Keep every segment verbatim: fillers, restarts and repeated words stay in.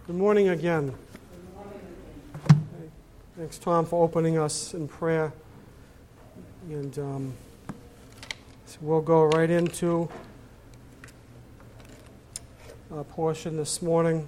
Good morning again. Good morning. Thanks, Tom, for opening us in prayer. And um, so we'll go right into our portion this morning.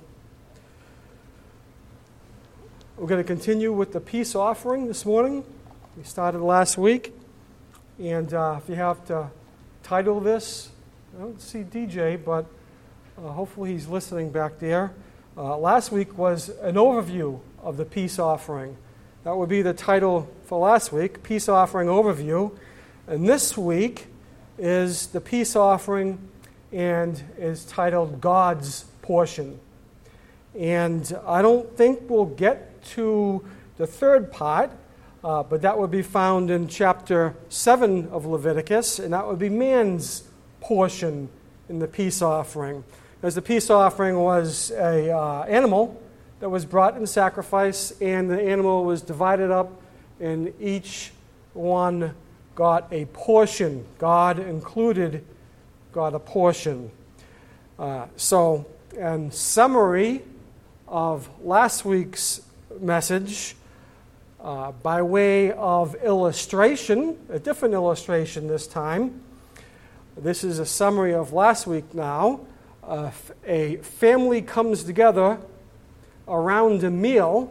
We're going to continue with the peace offering this morning. We started last week. And uh, if you have to title this, I don't see D J, but uh, hopefully he's listening back there. Uh, last week was an overview of the peace offering. That would be the title for last week, Peace Offering Overview. And this week is the peace offering and is titled God's Portion. And I don't think we'll get to the third part, uh, but that would be found in chapter seven of Leviticus, and that would be man's portion in the peace offering. As the peace offering was an uh, animal that was brought in sacrifice, and the animal was divided up, and each one got a portion. God included, got a portion. Uh, so, in summary of last week's message, uh, by way of illustration, a different illustration this time, this is a summary of last week now. Uh, a family comes together around a meal,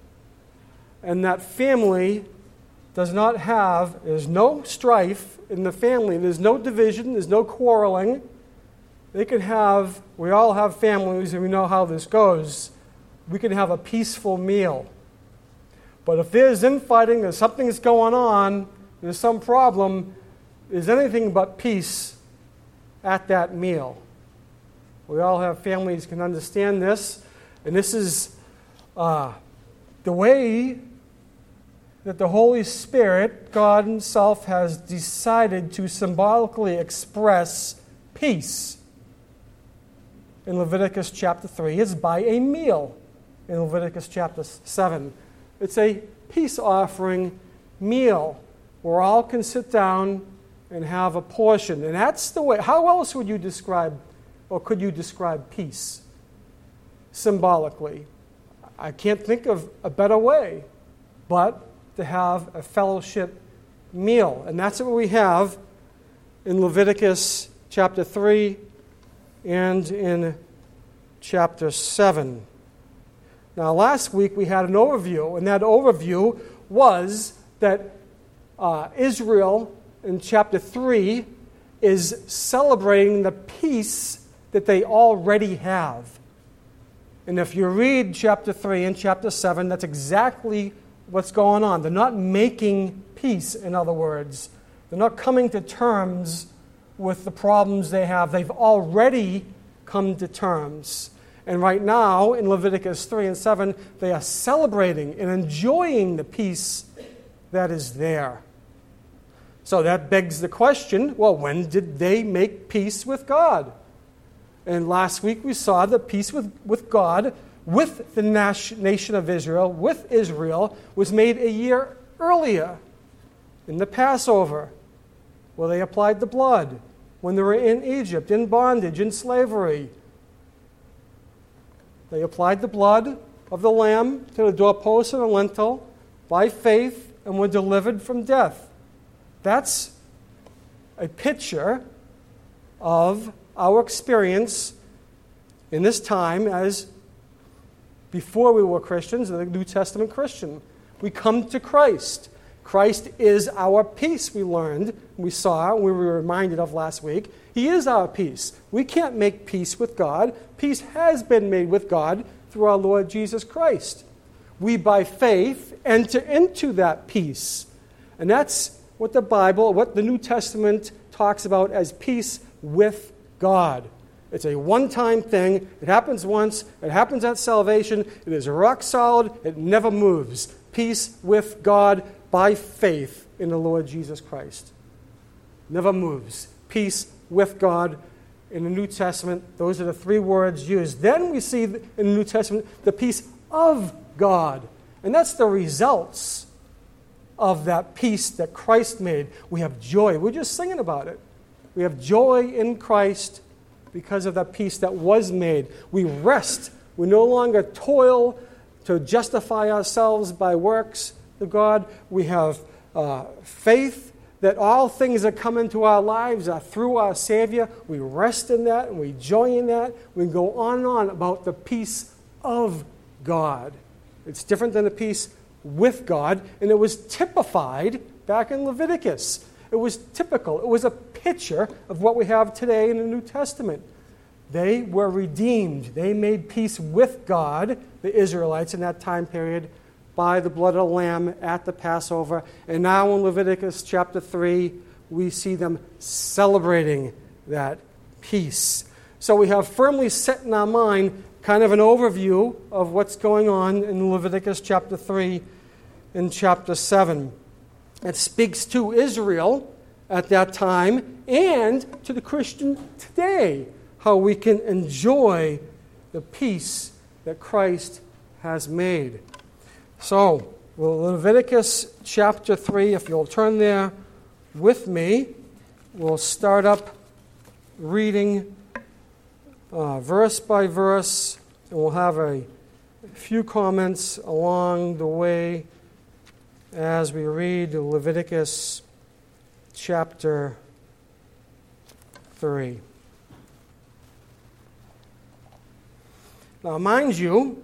and that family does not have, there's no strife in the family, there's no division, there's no quarreling. They can have, we all have families and we know how this goes. We can have a peaceful meal. But if there's infighting, there's something that's going on, there's some problem, there's anything but peace at that meal. We all have families can understand this, and this is uh, the way that the Holy Spirit, God Himself, has decided to symbolically express peace. In Leviticus chapter three, it's by a meal. In Leviticus chapter seven, it's a peace offering meal where all can sit down and have a portion. And that's the way. How else would you describe Or could you describe peace symbolically? I can't think of a better way but to have a fellowship meal. And that's what we have in Leviticus chapter three and in chapter seven. Now, last week we had an overview, and that overview was that uh, Israel in chapter three is celebrating the peace that they already have. And if you read chapter three and chapter seven, that's exactly what's going on. They're not making peace, in other words. They're not coming to terms with the problems they have. They've already come to terms. And right now, in Leviticus three and seven, they are celebrating and enjoying the peace that is there. So that begs the question, well, when did they make peace with God? And last week we saw the peace with, with God, with the nation of Israel, with Israel, was made a year earlier in the Passover, where they applied the blood, when they were in Egypt, in bondage, in slavery. They applied the blood of the lamb to the doorpost and the lintel by faith and were delivered from death. That's a picture of our experience in this time as before we were Christians, the New Testament Christian. We come to Christ. Christ is our peace, we learned, we saw, we were reminded of last week. He is our peace. We can't make peace with God. Peace has been made with God through our Lord Jesus Christ. We, by faith, enter into that peace. And that's what the Bible, what the New Testament talks about as peace with God. It's a one-time thing. It happens once. It happens at salvation. It is rock solid. It never moves. Peace with God by faith in the Lord Jesus Christ. Never moves. Peace with God in the New Testament. Those are the three words used. Then we see in the New Testament the peace of God. And that's the results of that peace that Christ made. We have joy. We're just singing about it. We have joy in Christ because of that peace that was made. We rest We no longer toil to justify ourselves by works to God. We have uh, faith that all things that come into our lives are through our Savior. We rest in that and we joy in that. We go on and on about the peace of God. It's different than the peace with God, and it was typified back in Leviticus. It was typical. It was a picture of what we have today in the New Testament. They were redeemed. They made peace with God, the Israelites, in that time period, by the blood of the Lamb at the Passover. And now in Leviticus chapter three, we see them celebrating that peace. So we have firmly set in our mind kind of an overview of what's going on in Leviticus chapter three and chapter seven. It speaks to Israel at that time and to the Christian today, how we can enjoy the peace that Christ has made. So, Leviticus chapter three, if you'll turn there with me, we'll start up reading uh, verse by verse, and we'll have a few comments along the way as we read Leviticus chapter three. Now, mind you,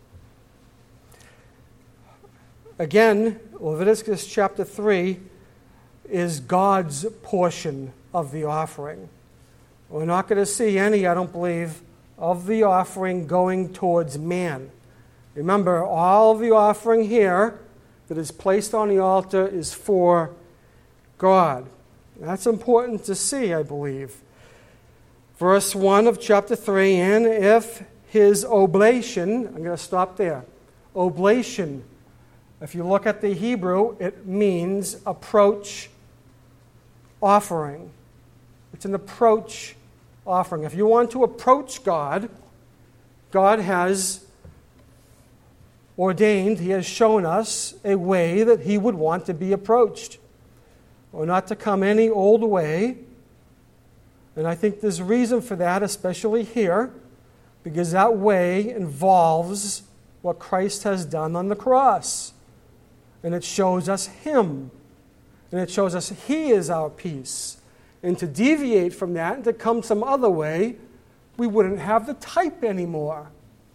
again, Leviticus chapter three is God's portion of the offering. We're not going to see any, I don't believe, of the offering going towards man. Remember, all of the offering here that is placed on the altar is for God. That's important to see, I believe. Verse one of chapter three, and if his oblation, I'm going to stop there. Oblation, if you look at the Hebrew, it means approach offering. It's an approach offering. If you want to approach God, God has ordained, He has shown us a way that He would want to be approached, or not to come any old way. And I think there's reason for that, especially here, because that way involves what Christ has done on the cross. And it shows us Him. And it shows us He is our peace. And to deviate from that and to come some other way, we wouldn't have the type anymore.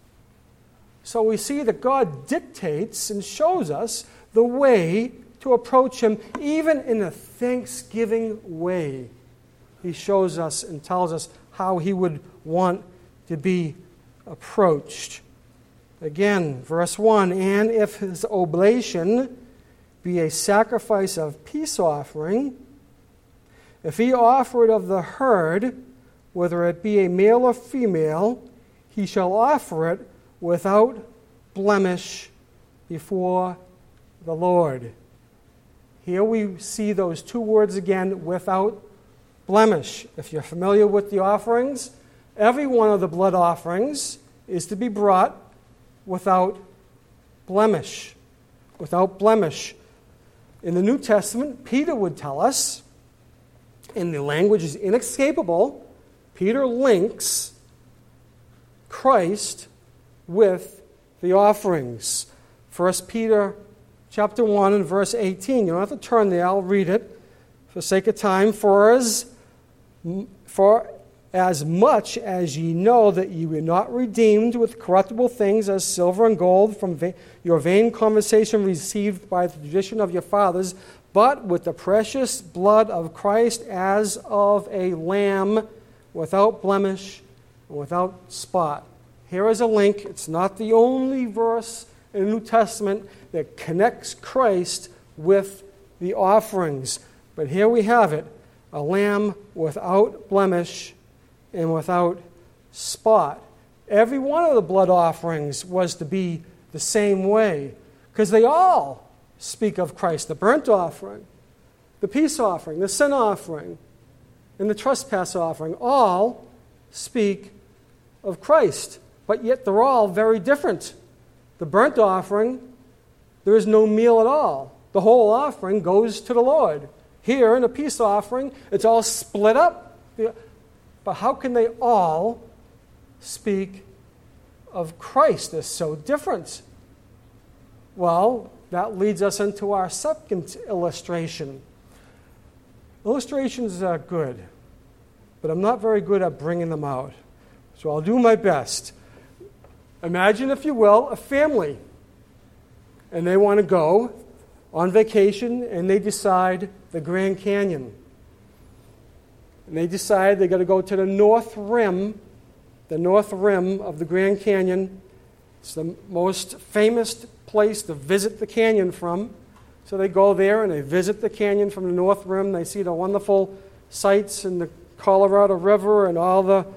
So we see that God dictates and shows us the way to approach Him, even in a thanksgiving way. He shows us and tells us how He would want to be approached. Again, verse one, and if his oblation be a sacrifice of peace offering, if he offer it of the herd, whether it be a male or female, he shall offer it without blemish before the Lord. Here we see those two words again, without blemish. If you're familiar with the offerings, every one of the blood offerings is to be brought without blemish. Without blemish. In the New Testament, Peter would tell us, and the language is inescapable, Peter links Christ with the offerings. First Peter chapter one and verse eighteen. You don't have to turn there, I'll read it for sake of time. For as, for as much as ye know that ye were not redeemed with corruptible things as silver and gold from va- your vain conversation received by the tradition of your fathers, but with the precious blood of Christ as of a lamb, without blemish, and without spot. Here is a link. It's not the only verse in the New Testament that connects Christ with the offerings. But here we have it, a lamb without blemish and without spot. Every one of the blood offerings was to be the same way, because they all speak of Christ. The burnt offering, the peace offering, the sin offering, and the trespass offering all speak of Christ. But yet they're all very different. The burnt offering, there is no meal at all. The whole offering goes to the Lord. Here in a peace offering, it's all split up. But how can they all speak of Christ is so different? Well, that leads us into our second illustration. Illustrations are good, but I'm not very good at bringing them out. So I'll do my best. Imagine, if you will, a family. And they want to go on vacation, and they decide the Grand Canyon. And they decide they're going to go to the north rim, the north rim of the Grand Canyon. It's the most famous place to visit the canyon from. So they go there and they visit the canyon from the north rim. They see the wonderful sights in the Colorado River and all the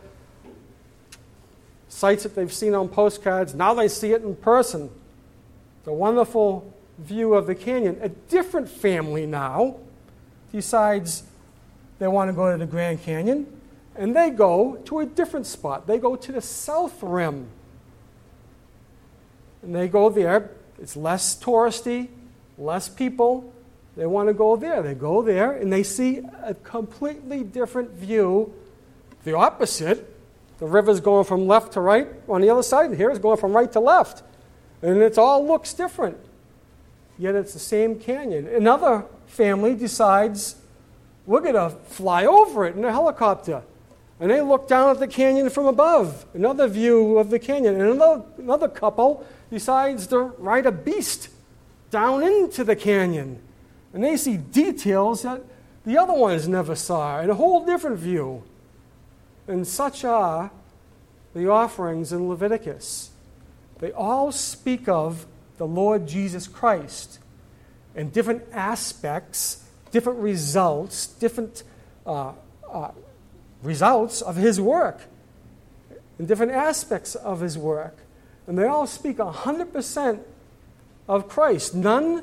sights that they've seen on postcards. Now they see it in person. The wonderful view of the canyon. A different family now decides they want to go to the Grand Canyon, and they go to a different spot. They go to the south rim. And they go there. It's less touristy, less people. They want to go there. They go there, and they see a completely different view, the opposite. The river's going from left to right on the other side, and here it's going from right to left. And it all looks different. Yet it's the same canyon. Another family decides, we're going to fly over it in a helicopter. And they look down at the canyon from above, another view of the canyon. And another, another couple decides to ride a beast down into the canyon. And they see details that the other ones never saw, in a whole different view. And such are the offerings in Leviticus. They all speak of the Lord Jesus Christ and different aspects, different results, different uh, uh, results of his work, and different aspects of his work. And they all speak one hundred percent of Christ. None,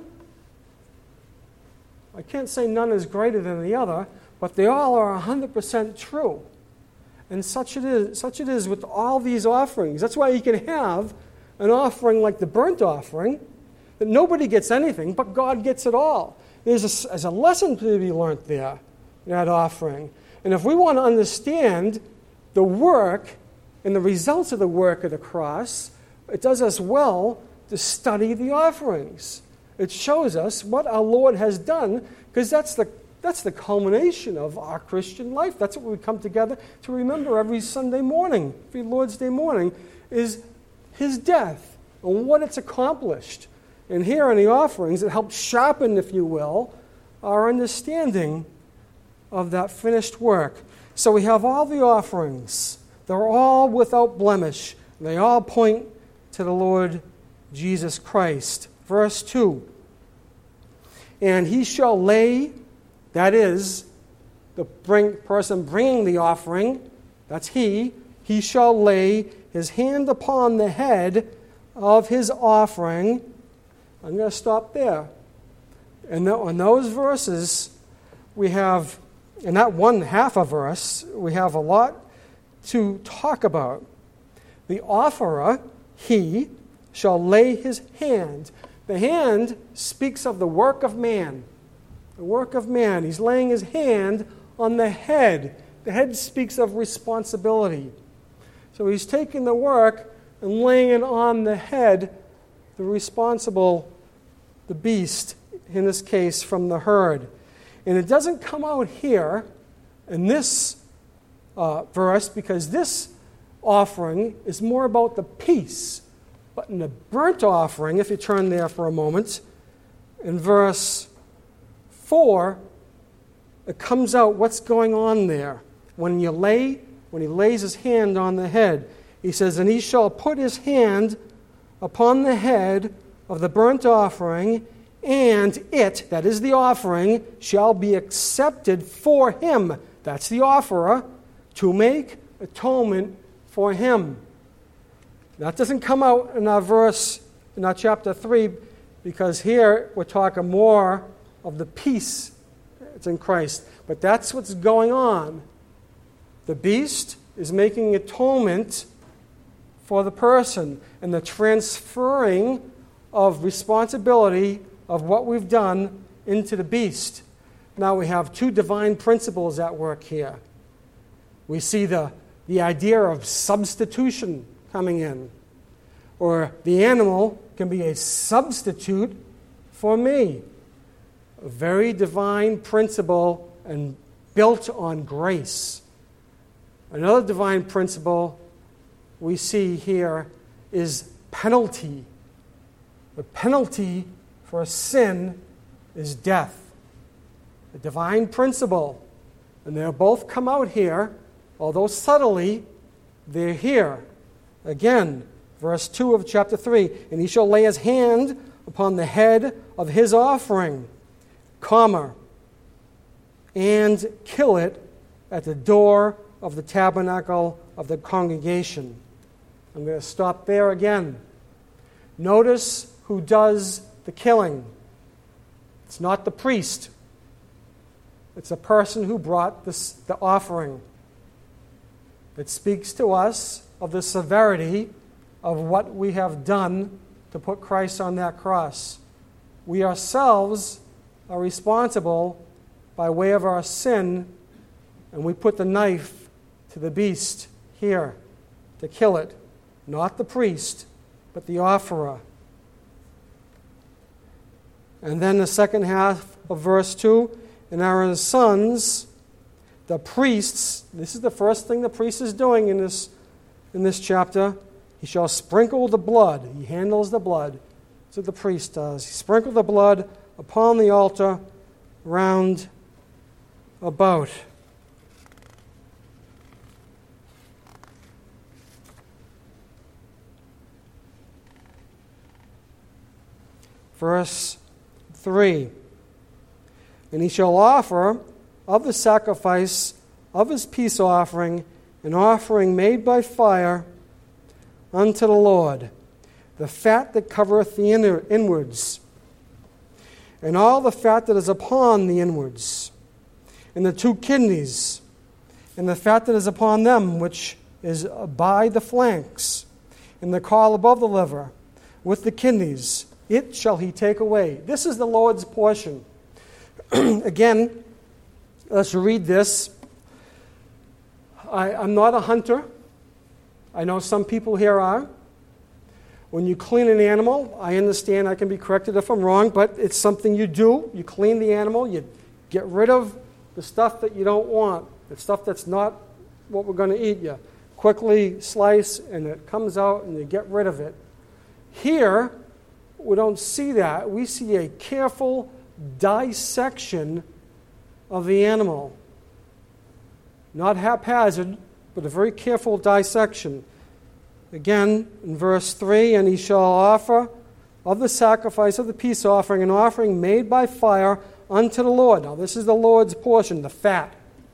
I can't say none is greater than the other, but they all are one hundred percent true. And such it is, such it is with all these offerings. That's why you can have an offering like the burnt offering, that nobody gets anything, but God gets it all. There's a, there's a lesson to be learned there in that offering. And if we want to understand the work and the results of the work of the cross, it does us well to study the offerings. It shows us what our Lord has done, because that's the that's the culmination of our Christian life. That's what we come together to remember every Sunday morning, every Lord's Day morning, is his death and what it's accomplished. And here in the offerings, it helps sharpen, if you will, our understanding of that finished work. So we have all the offerings. They're all without blemish. They all point to the Lord Jesus Christ. Verse two. And he shall lay, that is, the bring, person bringing the offering, that's he, he shall lay his hand upon the head of his offering. I'm going to stop there. And in those verses, we have, in that one half a verse, we have a lot to talk about. The offerer, he, shall lay his hand. The hand speaks of the work of man. The work of man. He's laying his hand on the head. The head speaks of responsibility. So he's taking the work and laying it on the head, the responsible, the beast, in this case, from the herd. And it doesn't come out here in this uh, verse, because this offering is more about the peace. But in the burnt offering, if you turn there for a moment, in verse four, it comes out what's going on there. When you lay, when he lays his hand on the head, he says, and he shall put his hand upon the head of the burnt offering, and it, that is the offering, shall be accepted for him, that's the offerer, to make atonement for him. That doesn't come out in our verse, in our chapter three, because here we're talking more of the peace that's in Christ. But that's what's going on. The beast is making atonement for the person, and the transferring of responsibility of what we've done into the beast. Now we have two divine principles at work here. We see the, the idea of substitution coming in. or the animal can be a substitute for me. A very divine principle and built on grace. Another divine principle we see here is penalty. The penalty for a sin is death. A divine principle. And they'll both come out here, although subtly, they're here. Again, verse two of chapter three, and he shall lay his hand upon the head of his offering, comma, and kill it at the door of the tabernacle of the congregation. I'm going to stop there again. Notice who does the killing. It's not the priest. It's the person who brought this, the offering. It speaks to us of the severity of what we have done to put Christ on that cross. We ourselves are responsible by way of our sin, and we put the knife to the beast here to kill it. Not the priest, but the offerer. And then the second half of verse two, and Aaron's sons, the priests, this is the first thing the priest is doing in this, in this chapter. He shall sprinkle the blood. He handles the blood. That's what the priest does. He sprinkled the blood upon the altar round about. Verse three. And he shall offer of the sacrifice of his peace offering an offering made by fire unto the Lord, the fat that covereth the inner, inwards, and all the fat that is upon the inwards, and the two kidneys, and the fat that is upon them, which is by the flanks, and the caul above the liver, with the kidneys, it shall he take away. This is the Lord's portion. Again, let's read this. I, I'm not a hunter. I know some people here are. When you clean an animal, I understand I can be corrected if I'm wrong, but it's something you do. You clean the animal, you get rid of the stuff that you don't want, the stuff that's not what we're going to eat. You quickly slice and it comes out and you get rid of it. Here, we don't see that. We see a careful dissection of the animal. Not haphazard, but a very careful dissection. Again, in verse three, and he shall offer of the sacrifice of the peace offering an offering made by fire unto the Lord. Now, this is the Lord's portion, the fat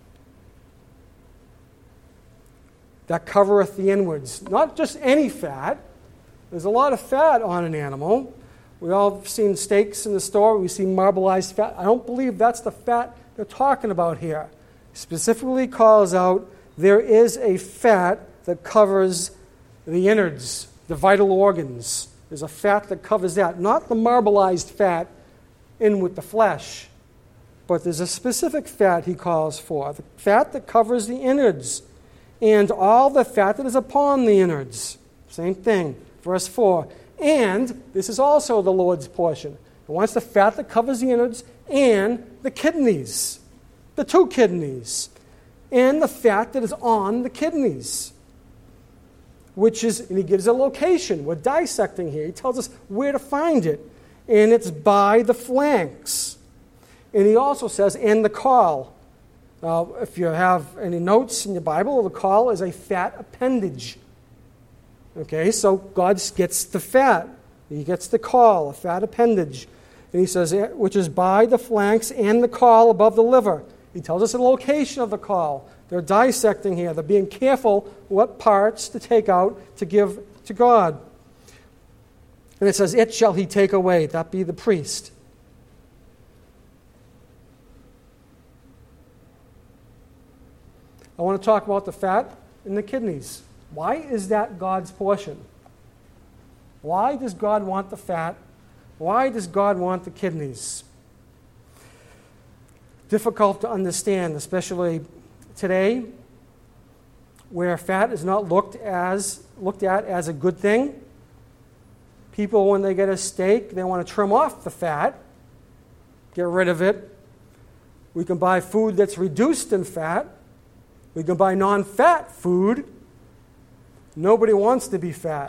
that covereth the inwards. Not just any fat. There's a lot of fat on an animal. We all have seen steaks in the store. We see marbleized fat. I don't believe that's the fat they're talking about here. He specifically calls out there is a fat that covers the innards, the vital organs. There's a fat that covers that. Not the marbleized fat in with the flesh, but there's a specific fat he calls for. The fat that covers the innards and all the fat that is upon the innards. Same thing. Verse four. And this is also the Lord's portion. He wants the fat that covers the innards and the kidneys, the two kidneys, and the fat that is on the kidneys, which is, and he gives a location. We're dissecting here. He tells us where to find it, and it's by the flanks. And he also says, and the caul. Now, if you have any notes in your Bible, the caul is a fat appendage. Okay, so God gets the fat. He gets the caul, a fat appendage. And he says, which is by the flanks and the caul above the liver. He tells us the location of the caul. They're dissecting here. They're being careful what parts to take out to give to God. And it says, it shall he take away. That be the priest. I want to talk about the fat and the kidneys. Why is that God's portion? Why does God want the fat? Why does God want the kidneys? Difficult to understand, especially today, where fat is not looked as looked at as a good thing. People, when they get a steak, they want to trim off the fat, get rid of it. We can buy food that's reduced in fat. We can buy non-fat food. Nobody wants to be fat.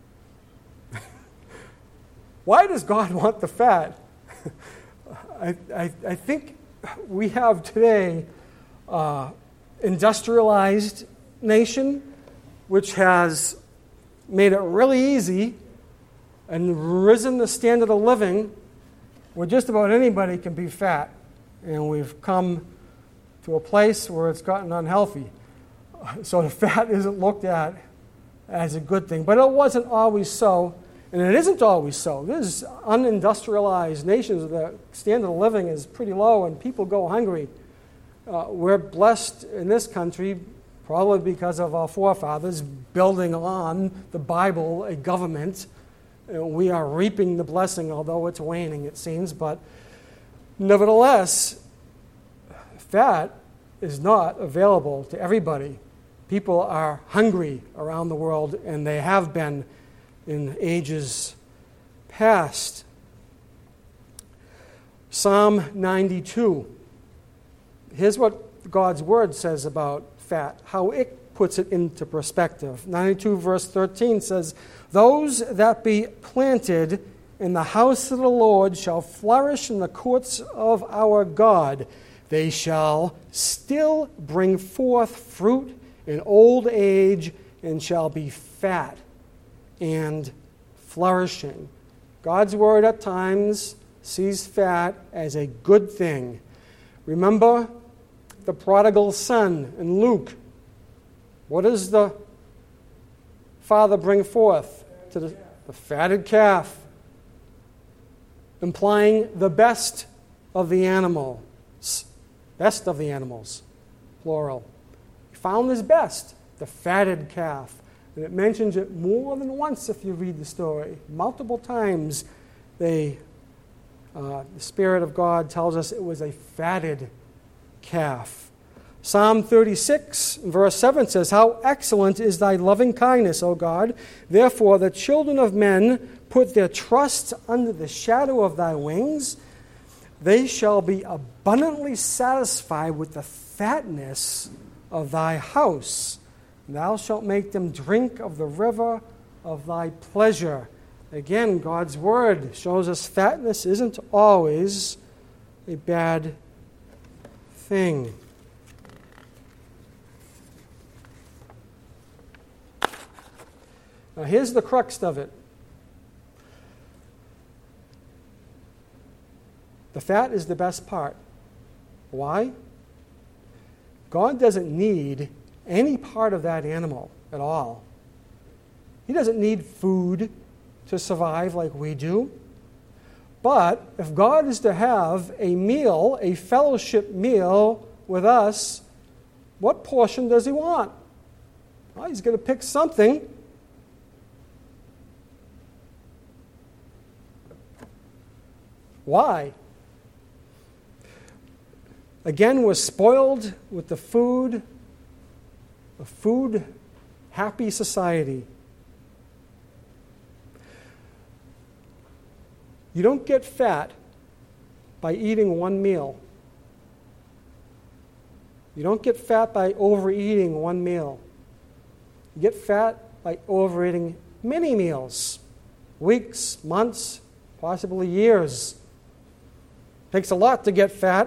Why does God want the fat? I, I, I think we have today uh, industrialized nation, which has made it really easy and risen the standard of living where just about anybody can be fat. And we've come to a place where it's gotten unhealthy. So the fat isn't looked at as a good thing. But it wasn't always so, and it isn't always so. There's unindustrialized nations, the standard of living is pretty low and people go hungry. Uh, we're blessed in this country probably because of our forefathers building on the Bible, a government. Uh, we are reaping the blessing, although it's waning, it seems. But nevertheless, fat is not available to everybody. People are hungry around the world, and they have been in ages past. Psalm ninety-two. Here's what God's Word says about fat, how it puts it into perspective. ninety-two verse thirteen says, "Those that be planted in the house of the Lord shall flourish in the courts of our God. They shall still bring forth fruit in old age and shall be fat and flourishing." God's Word at times sees fat as a good thing. Remember the prodigal son in Luke. What does the father bring forth? To the, the fatted calf, implying the best of the animals. Best of the animals, plural. He found his best, the fatted calf. And it mentions it more than once if you read the story. Multiple times they, uh, the Spirit of God tells us it was a fatted calf. Psalm thirty-six, verse seven says, "How excellent is thy loving kindness, O God! Therefore the children of men put their trust under the shadow of thy wings. They shall be abundantly satisfied with the fatness of thy house. Thou shalt make them drink of the river of thy pleasure." Again, God's Word shows us fatness isn't always a bad thing. Now here's the crux of it. The fat is the best part. Why? God doesn't need any part of that animal at all. He doesn't need food to survive like we do. But if God is to have a meal, a fellowship meal with us, what portion does He want? Well, He's going to pick something. Why? Again, we're spoiled with the food, a food-happy society. You don't get fat by eating one meal. You don't get fat by overeating one meal. You get fat by overeating many meals, weeks, months, possibly years. Takes a lot to get fat.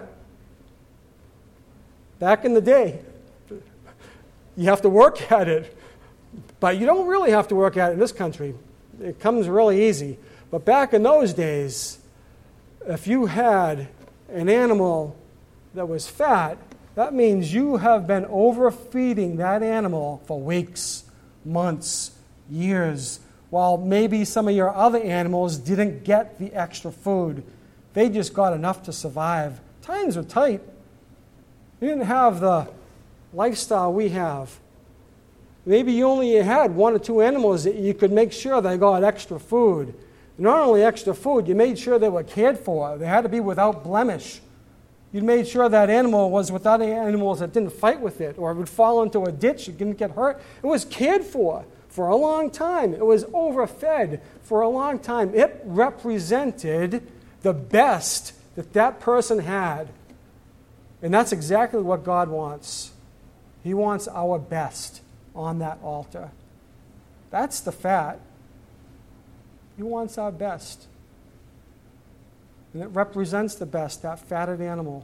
Back in the day, you have to work at it. But you don't really have to work at it in this country. It comes really easy. But back in those days, if you had an animal that was fat, that means you have been overfeeding that animal for weeks, months, years, while maybe some of your other animals didn't get the extra food. They just got enough to survive. Times were tight. You didn't have the lifestyle we have. Maybe you only had one or two animals that you could make sure they got extra food. Not only extra food, you made sure they were cared for. They had to be without blemish. You made sure that animal was with other animals that didn't fight with it, or it would fall into a ditch, it didn't get hurt. It was cared for for a long time. It was overfed for a long time. It represented the best that that person had. And that's exactly what God wants. He wants our best on that altar. That's the fat. He wants our best. And it represents the best, that fatted animal.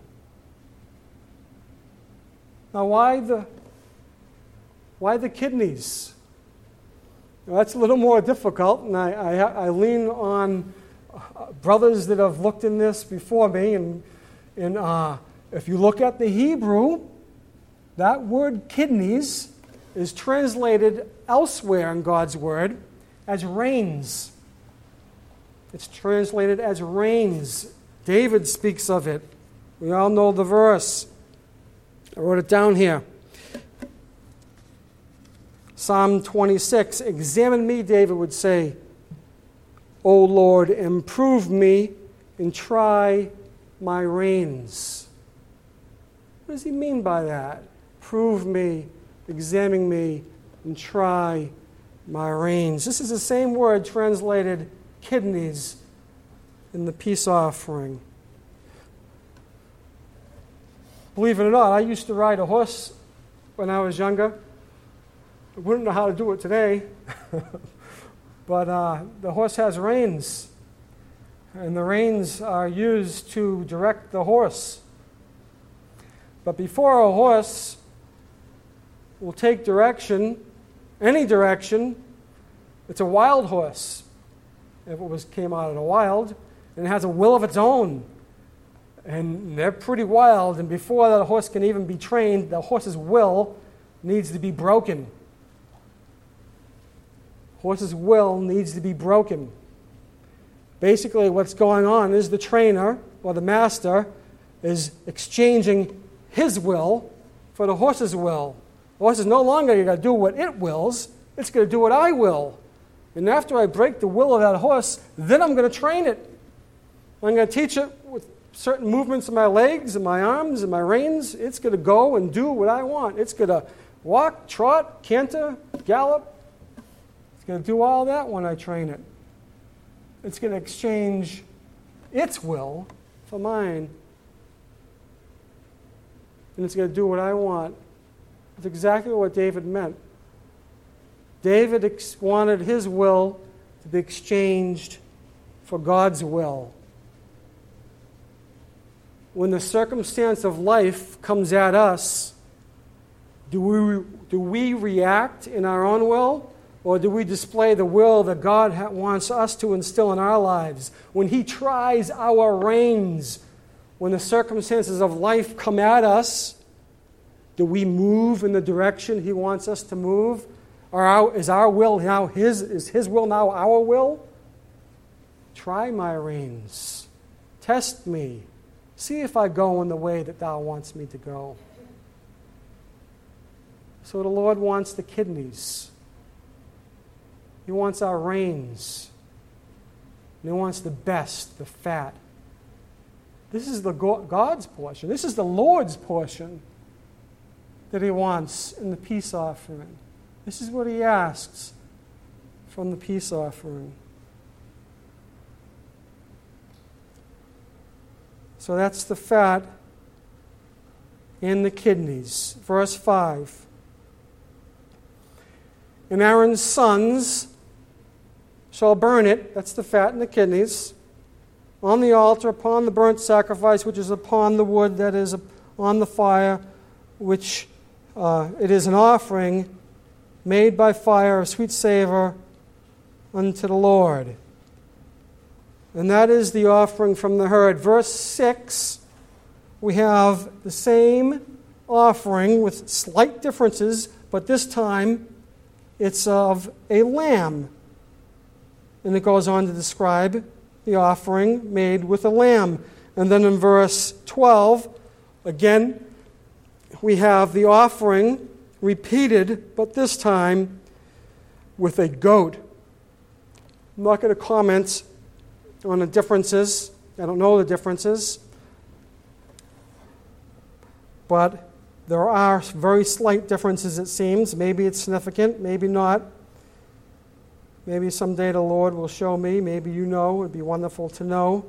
Now, why the, why the kidneys? Well, that's a little more difficult, and I, I, I lean on brothers that have looked in this before me. And, and uh, if you look at the Hebrew, that word kidneys is translated elsewhere in God's Word as reins. It's translated as reins. David speaks of it. We all know the verse. I wrote it down here. Psalm twenty-six, examine me, David would say, O Lord, improve me and try my reins. What does he mean by that? Prove me, examine me, and try my reins. This is the same word translated kidneys in the peace offering. Believe it or not, I used to ride a horse when I was younger. I wouldn't know how to do it today. But uh, the horse has reins. And the reins are used to direct the horse. But before a horse will take direction, any direction, it's a wild horse. If it was came out of the wild, and it has a will of its own. And they're pretty wild, and before the horse can even be trained, the horse's will needs to be broken. Horse's will needs to be broken. Basically, what's going on is the trainer, or the master, is exchanging his will for the horse's will. The horse is no longer going to do what it wills, it's going to do what I will. And after I break the will of that horse, then I'm going to train it. I'm going to teach it with certain movements of my legs and my arms and my reins. It's going to go and do what I want. It's going to walk, trot, canter, gallop. It's going to do all that when I train it. It's going to exchange its will for mine. And it's going to do what I want. It's exactly what David meant. David ex- wanted his will to be exchanged for God's will. When the circumstance of life comes at us, do we, do we react in our own will, or do we display the will that God ha- wants us to instill in our lives? When He tries our reins, when the circumstances of life come at us, do we move in the direction He wants us to move? Or our, is our will now His? Is His will now our will? Try my reins. Test me. See if I go in the way that Thou wants me to go. So the Lord wants the kidneys. He wants our reins. And He wants the best, the fat. This is the God's portion. This is the Lord's portion that He wants in the peace offering. This is what He asks from the peace offering. So that's the fat and the kidneys. Verse five. And Aaron's sons shall burn it, that's the fat and the kidneys, on the altar upon the burnt sacrifice, which is upon the wood that is on the fire, which uh, it is an offering made by fire of sweet savor unto the Lord. And that is the offering from the herd. Verse six, we have the same offering with slight differences, but this time it's of a lamb. And it goes on to describe the offering made with a lamb. And then in verse twelve, again, we have the offering repeated, but this time with a goat. I'm not going to comment on the differences. I don't know the differences. But there are very slight differences, it seems. Maybe it's significant, maybe not. Maybe someday the Lord will show me. Maybe you know. It would be wonderful to know.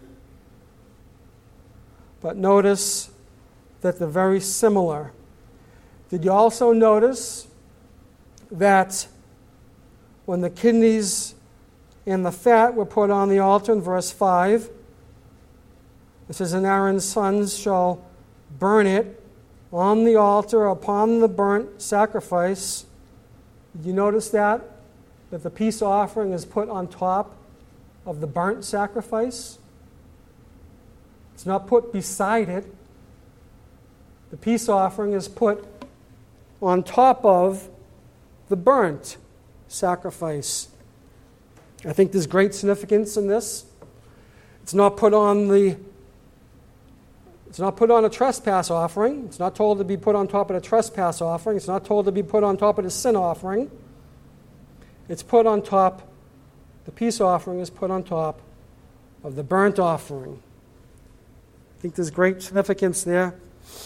But notice that they're very similar. Did you also notice that when the kidneys and the fat were put on the altar in verse five, it says, "And Aaron's sons shall burn it on the altar upon the burnt sacrifice." Did you notice that? That the peace offering is put on top of the burnt sacrifice? It's not put beside it. The peace offering is put on top of the burnt sacrifice. I think there's great significance in this. It's not put on the It's not put on a trespass offering. It's not told to be put on top of the trespass offering. It's not told to be put on top of the sin offering. It's put on top, the peace offering is put on top of the burnt offering. I think there's great significance there.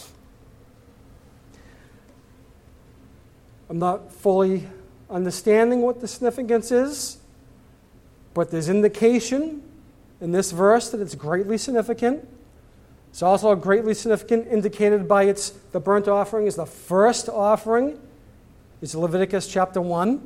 I'm not fully understanding what the significance is, but there's indication in this verse that it's greatly significant. It's also greatly significant, indicated by its, the burnt offering is the first offering. It's Leviticus chapter one.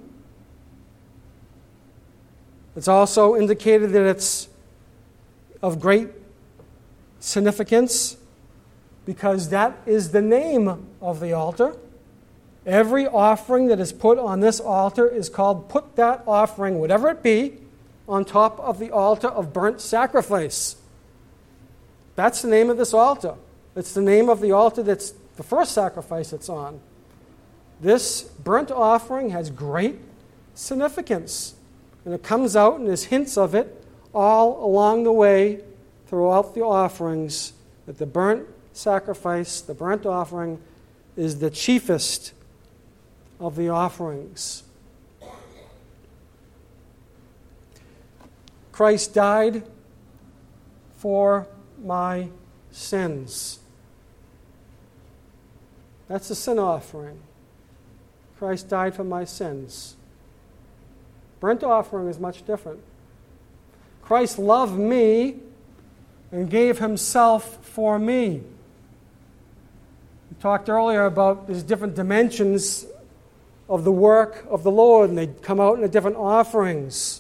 It's also indicated that it's of great significance because that is the name of the altar. Every offering that is put on this altar is called "put that offering," whatever it be, on top of the altar of burnt sacrifice. That's the name of this altar. It's the name of the altar that's the first sacrifice it's on. This burnt offering has great significance. And it comes out and there's hints of it all along the way throughout the offerings, that the burnt sacrifice, the burnt offering, is the chiefest of the offerings. Christ died for my sins. That's the sin offering. Christ died for my sins. Burnt offering is much different. Christ loved me and gave himself for me. We talked earlier about these different dimensions of the work of the Lord, and they come out in the different offerings.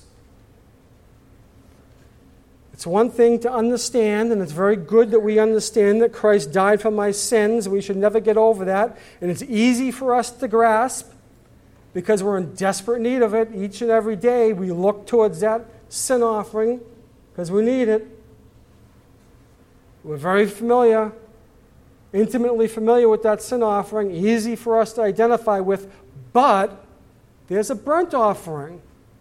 It's one thing to understand, and it's very good that we understand that Christ died for my sins. We should never get over that. And it's easy for us to grasp because we're in desperate need of it. Each and every day we look towards that sin offering because we need it. We're very familiar, intimately familiar with that sin offering, easy for us to identify with, but there's a burnt offering.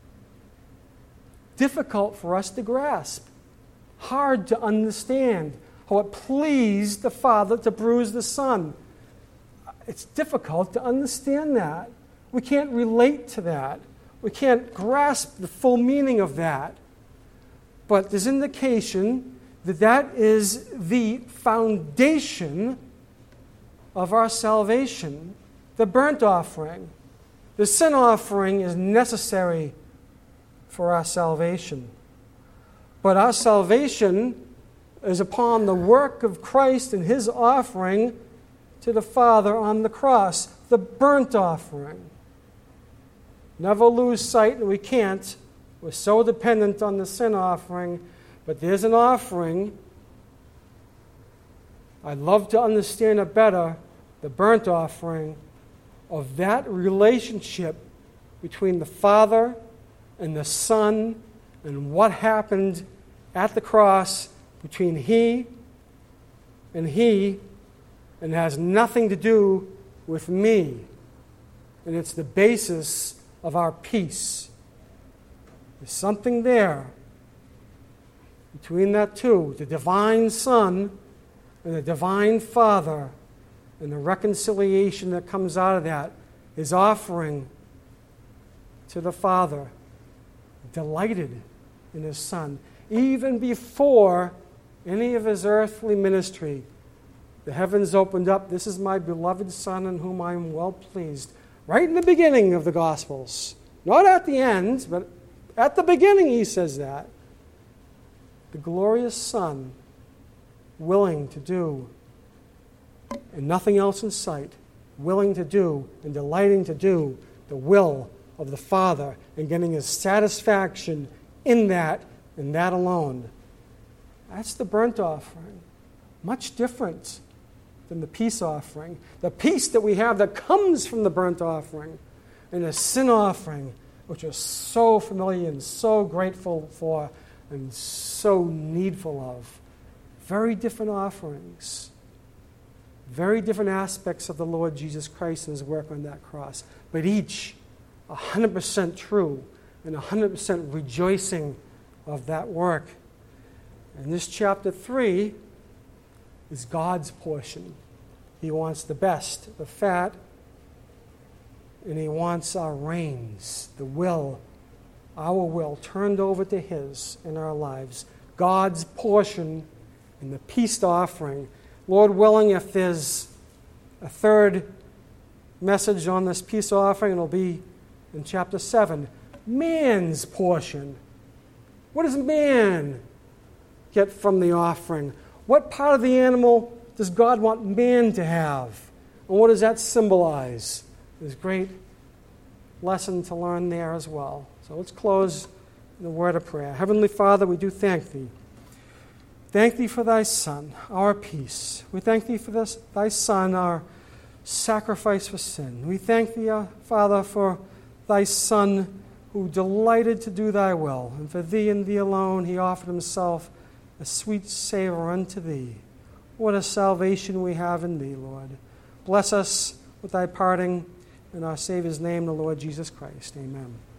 Difficult for us to grasp. Hard to understand how it pleased the Father to bruise the Son. It's difficult to understand that. We can't relate to that. We can't grasp the full meaning of that. But there's indication that that is the foundation of our salvation, the burnt offering. The sin offering is necessary for our salvation. But our salvation is upon the work of Christ and his offering to the Father on the cross, the burnt offering. Never lose sight, and we can't. We're so dependent on the sin offering. But there's an offering. I'd love to understand it better, the burnt offering, of that relationship between the Father and the Son and what happened at the cross between he and he, and it has nothing to do with me. And it's the basis of our peace. There's something there between that two, the divine Son and the divine Father, and the reconciliation that comes out of that is offering to the Father, delighted in his Son. Even before any of his earthly ministry, the heavens opened up. This is my beloved Son in whom I am well pleased. Right in the beginning of the Gospels, Not at the end, but at the beginning he says that. The glorious Son, willing to do, and nothing else in sight, willing to do and delighting to do the will of the Father and getting his satisfaction in that and that alone. That's the burnt offering. Much different than the peace offering. The peace that we have that comes from the burnt offering and the sin offering, which we're so familiar and so grateful for and so needful of. Very different offerings. Very different aspects of the Lord Jesus Christ and his work on that cross. But each one hundred percent true and one hundred percent rejoicing of that work. And this chapter three is God's portion. He wants the best, the fat, and he wants our reins, the will, our will turned over to his in our lives. God's portion in the peace offering. Lord willing, if there's a third message on this peace offering, it'll be in chapter seven. Man's portion. What does man get from the offering? What part of the animal does God want man to have? And what does that symbolize? There's a great lesson to learn there as well. So let's close in a word of prayer. Heavenly Father, we do thank thee. Thank thee for thy Son, our peace. We thank thee for this, thy Son, our sacrifice for sin. We thank thee, uh, Father, for thy Son who delighted to do thy will. And for thee and thee alone he offered himself a sweet savor unto thee. What a salvation we have in thee, Lord. Bless us with thy parting in our Savior's name, the Lord Jesus Christ. Amen.